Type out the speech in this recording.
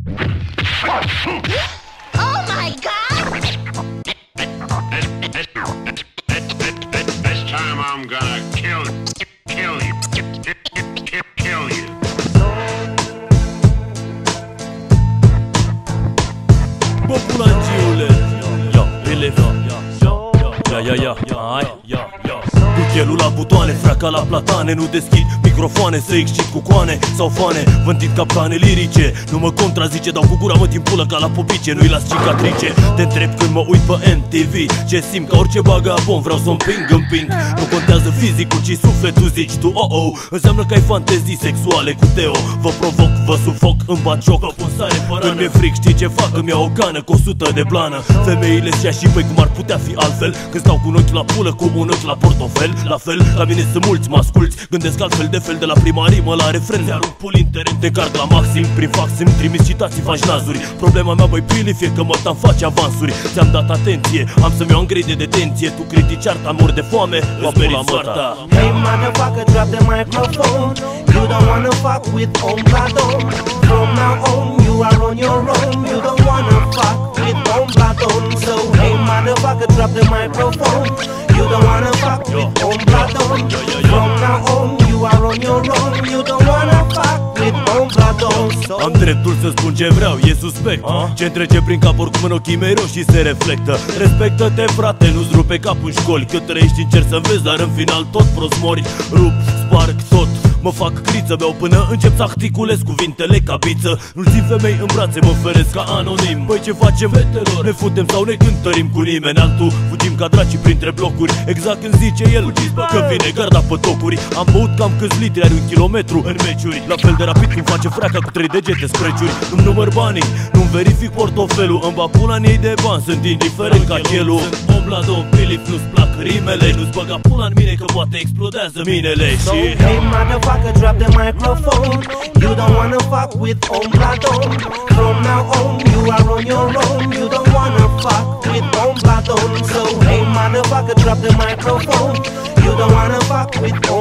Oh my God! This time I'm gonna kill you. Populangiule, cu chelul la butoane, fraca la platane. Nu deschid microfoane să excit cu coane sau fane. Vă întind capcane lirice, nu mă contrazice. Dau cu gura, mă timpulă ca la popice, nu-i las cicatrice. Te întreb când mă uit pe MTV ce simt, ca orice bagabon vreau să împing. Nu contează fizicul, ci sufletul, zici tu, oh. Înseamnă că ai fantezii sexuale cu Teo. Vă provoc, vă sufoc, îmi bat joc, vă pun sare pe rană. Când mi-e fric, știi ce fac? Îmi iau o cană cu 100 de blană. Femeile și-a și păi cum ar putea fi altfel. Când stau cu un ochi la pulă, cu un ochi la portofel. La fel, ca mine sunt mulți, mă asculți. Gândesc altfel de fel, de la prima rimă la refren. Ți-arunc pulinteren, te încarc la maxim. Prin fax îmi trimis citații, faci nazuri. Problema mea, băi, pili, fie că mă faci avansuri. Ți-am dat atenție, am să-mi iau în grei de detenție. Tu critici arta, mor de foame, îți meriți soarta. Hey motherfucker, drop the microphone. You don't wanna fuck with Ombladon. From now on, you are on your own. You don't wanna fuck with Ombladon. So hey motherfucker, drop the microphone. You don't wanna fuck with Ombladon. From now on, you are on your own. You don't wanna fuck with Ombladon. Am dreptul să spun ce vreau, e suspect. Ce-mi trece prin cap oricum în ochii mei roșii se reflectă. Respectă-te, frate, nu-ți rupe capul în școli. Că trăiești, încerci să înveți, dar în final tot prost mori. Rup, sparg tot, mă fac criță, beau până încep să articulez cuvintele ca biță. Nu-l țin femei în brațe, mă feresc ca anonim. Păi ce facem, fetelor? Ne futem sau ne cântărim cu nimeni altul? Fugim ca draci printre blocuri, exact când zice el că vine garda pe tocuri. Am băut cam câți litri, are 1 kilometru în meciuri. La fel de rapid cum face freaca cu 3 degete spreciuri. Nu-mi număr banii, nu-mi verific portofelul. Îmi bag pula în ei de bani, sunt indiferent ca chelul. Sunt Ombladon, Pilip, nu-ți plac rimele. Nu-ți băga pula în mine că poate explodează minele. So hey motherfucker, drop the microphone. You don't wanna fuck with Ombladon. From now on, you are on your own. You don't wanna fuck with Ombladon. So hey motherfucker, drop the microphone. You don't wanna fuck with